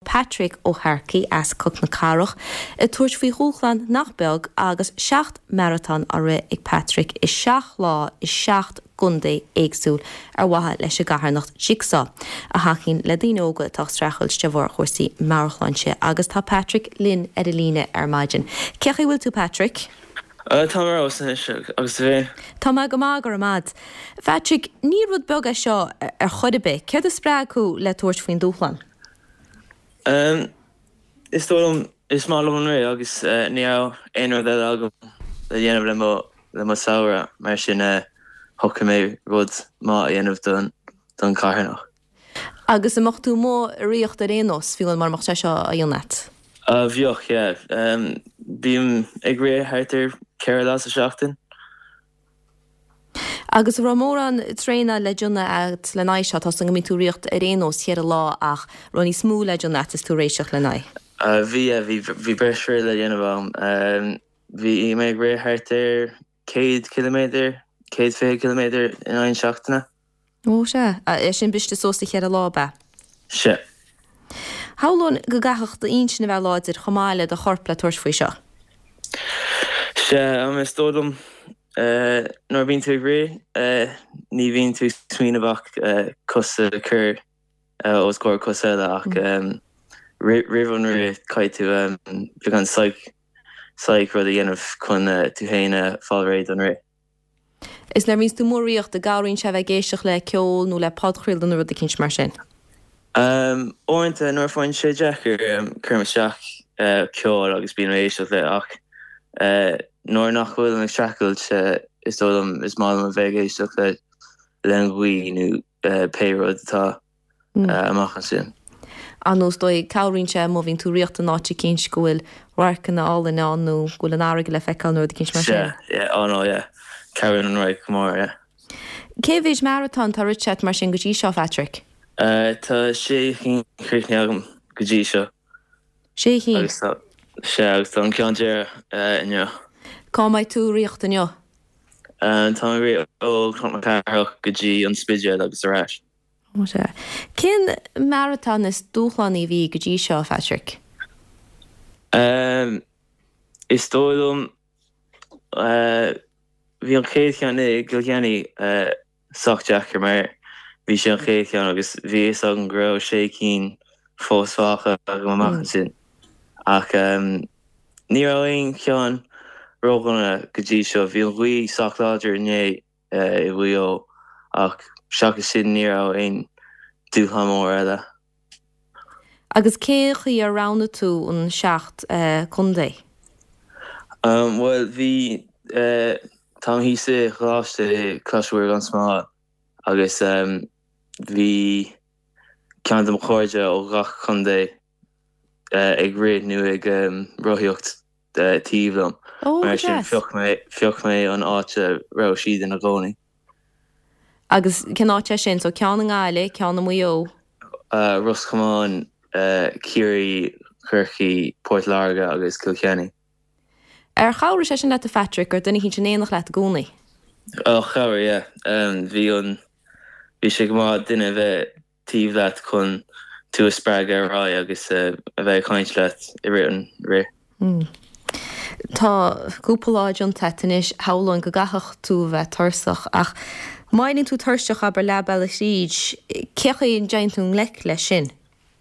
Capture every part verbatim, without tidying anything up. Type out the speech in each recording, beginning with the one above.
Patrick O'Harkey as coc na carach i tuairt faoi Chulchlan nach Belg agus seacht marathon a ri ag Patrick is seach lá is seacht gundaí éagsúil ar wathe leis a gaharnacht jigsaw a hacinn le daoine óga tá strachailt de bhór chóirsaí marachlanse agus tá Patrick Lynn Edelina ar maidin. Ceach bhfuil tú Patrick? Uh, Tá mar os agus bhé. Tá má go mágur amad. Patrick, ní rud bega seo ar chudabe, cead a sprág chu le tuairt faoin dúchlan? Um, is dóm is má le ré agus uh, ní á éonar de agam le dhéanamh le mo le mo saoire mar sin uh, thucha mé rud má a dhéanamh don don carthnach. Agus amach tú mó riocht a rénos fiúil mar mach seo a dionat? Uh, bhioch, yeah. Um, bím ag ré hátar ceir lá a seachtain. Agus ra mór an tréna le dúna at le naid seo tá an go mí tú riocht a rénos chear a lá ach roní smú le dúnat is tú réiseach le naid. Uh, bhí a bhí bhí breisir le dhéanamh am. Bhí mé ag ré hátar céad kilométer, céad fé kilométer in ein seachtainna. Ó se, é sin biste sósta chear a lá be? Se. Hálón go gachacht a insin bheith láidir chomáile de chorpla tuairt faoi seo? Se, am is dódum uh, nor bín tú ré, uh, ní bhín tú smínabach uh, cosa cur uh, os cór cosa ach um, rihon ré cai tú um, le gan saig saig rud a dhéanamh chun uh, tú héine fáil réid an ré. Is le mís tú móríocht a gáirín se bheith géisteach le ceol nó le padchriil an rud a cinint mar sin? Um, Orintanta nor fáin sé deachar um, curma seach uh, ceol agus bíon éisteach le ach uh, nor nach bhfuil an strachailt uh, is dólam is málam a bheith éisteach le lenguí nó uh, péród atá uh, amachchan sin. Anús dói cabhrín se mó bhín tú riocht a náte cinint go bhfuil warcan na ála ná nó bhfuil an áige le feicáil nuair a cinint mar sin? Se, ó nó, yeah. Cabhrín an raig mór, yeah. Cé bhís marathon tá rite mar sin go dtí seo, Patrick? Uh, tá sé chin chríchne agam go dtí seo. Sé chin? Agus tá sé agus tá an ceann déir inneo. Cá mbeidh tú riocht inneo? Uh, tá mé ré ó chun na carach go dtí an spidead agus arás. Ó se. Cén marathon is dúchlan í bhí go dtí seo, Patrick? Um, is dóilm uh, bhí an chéad cheanna go cheannaí uh, sochtdeachar mar bhí sé an chéad cheann agus bhí is an grá sé cín fósfácha a go amachchan sin. Ach um, ní raibh aon cheann róganna go dtí seo bhí an ghuí sochláidir inné uh, i bhuí ó ach seachas sin ní raibh aon dúchlan mór eile. Agus cé chuí ar rana tú an seacht uh, chundé? Um, well, bhí uh, tám híosa chláiste clasúir an smá agus um, bhí ceann am chuirde ó gach chundé uh, ag réad nu ag um, rothíocht uh, tíomhlam. Oh, mar yes. sin fioch mé fioch mé an áte rah siad in a gcónaí. Agus cin áte sin, so ceann an gáile, ceann am mhuió? Uh, Roscommon, uh, Curie, Kirky, Port Larga agus Kilkenny. Ar chair sé sin le a Patrick ar duna hín sin éanach le a gcónaí? Oh, chair, yeah. Um, bhí an bhí sé go má duine bheith tíomh leat chun tú a sprág ar rá agus uh, a bheith chaint leat i ré an ré. Mm. Tá cúpaláid an tetanis hálainn go gachach tú bheith tursach ach maidinn tú tursteach aber le bail síd cecha on deintún le le sin?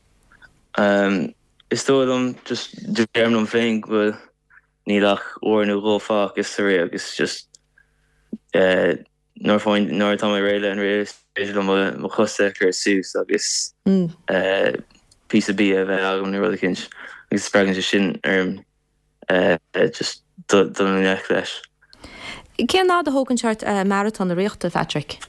Um, is dólam just dearm an féin go nílach ornú rófach is sa ré agus just uh, nor fáin nor tá mé réile an ré féidir mo chusa ar sús agus mm. uh, pí a bí a bheith agam na rud cinint agus spragan sé sin arm uh, uh, just don an nech leis. Cé ná a hóganseart uh, marathon a réochta, Patrick?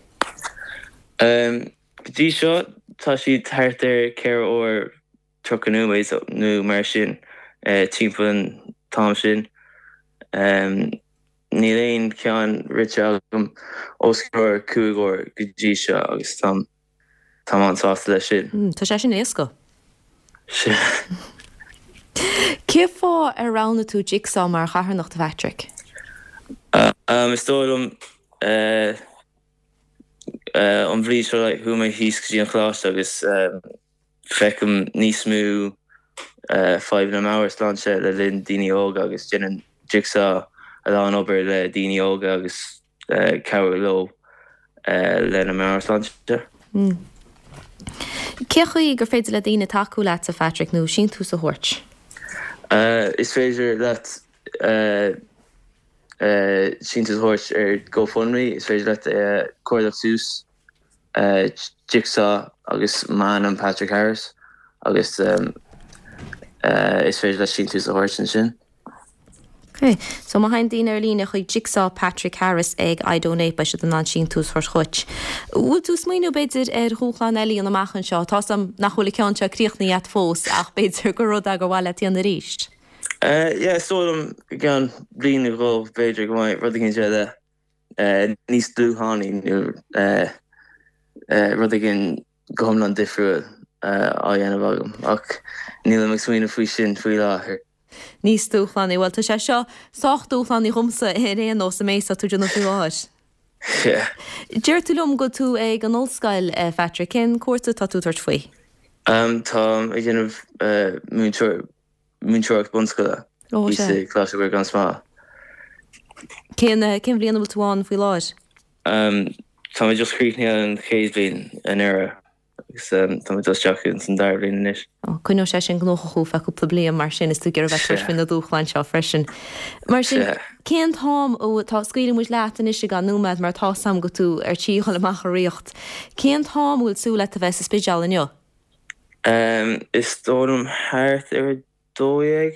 Um, Dí seo tá si thart ar ceir ó trocanúméis nó mar sin uh, timpplan tám sin. Um, ní léon ceann rite agam oscóir cúgóir go dtí seo agus tam tam antásta lei sin. Mm, tá sé sin éasca? Se. Cé fá ar rana tú jigsaw mar chatharnacht, Patrick? Uh, um, is dóilm uh, uh, an bhrí seo like, hu mé híos go dtí an chláiste agus um, fecum níos mú uh, five na hours láse le linn daine óga agus gin jigsaw a lá ober le daine óga agus uh, cabhar lo uh, le na hours láse. Mm. Cechuí gur féidir le daine taú leat a Patrick nó sin tú sa hort? Uh, is féidir leat uh, uh, sin tú sa hort ar GoFundMe, is féidir leat uh, cuairteach sús uh, jigsaw agus man an Patrick Harris agus um, uh, is féidir leat sin tú sa hort sin. Okay. So má hain dín ar lína chuig Jigsaw Patrick Harris ag I Donate ba siad an an sin tús for chuit. Bhfuil tú smaoinú beidir ar thuúchláin eile an amachchan seo, tá sam nach chuúla ceanse críochnaí at fós ach beidir go rud a go bhile tí an na ríist? Uh, yeah, sóm gan bliana go beidir go mai rud gin de uh, níos dúhannaí nó uh, uh, rud gin gomlan difriúil uh, á dhéanamh agam ach níl am smaoinú faoi sin faoi láthair. Níos dúchlannaí, bhfuil tú sé seo sách dúchlannaí chumsa ar réon ó sa méasa tú dúna tú áis. Deir tú lom go tú ag an ollscoil Patrick, cén cuarta tá tú tuairt faoi? Um, tá ag dhéanamh uh, múnseoireacht bunscoile í sa cláise go gan smá. Cén cén bhbliana bhfuil tú an faoi láir? Um, tá mé just chríochnaí an chéad bhíon an éire. Um, tá mé just teachún san dair bhíon inis. Cuinú sé sin gnócha chuúfa cúpla bliain mar sin is tú gur bheith tuairt fin na dúchláin seo freisin. Mar sin cén tám ó tá scaoileadh muid leat in is gan númad mar tá sam go tú ar tíochail amach a riocht. Cén tám bhfuil súla a bheith sa spéisial inniu? Um, is dóm háart ar dóigh.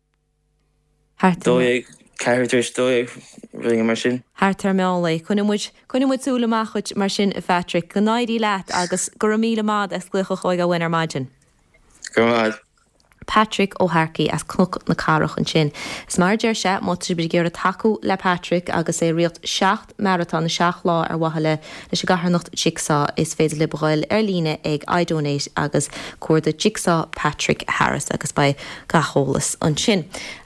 Dóigh ceirteir dóigh bhíon mar sin. Háart ar meála, chuine muid súla machchuid mar sin a Patrick, go náidí leat agus gur míle mád as glucha chuig a bhain ar maidin. Gur mád. Patrick ó Harcaí as cnúc na carach an sin. Is mar deir se má tu brí gur a taú le Patrick agus é rialt seacht marathon na seach lá ar wathile leis a gaharnacht Jigsaw is féidir le bhil ar líne ag I Donate agus cuairda Jigsaw Patrick Harris agus ba gacholalas an sin.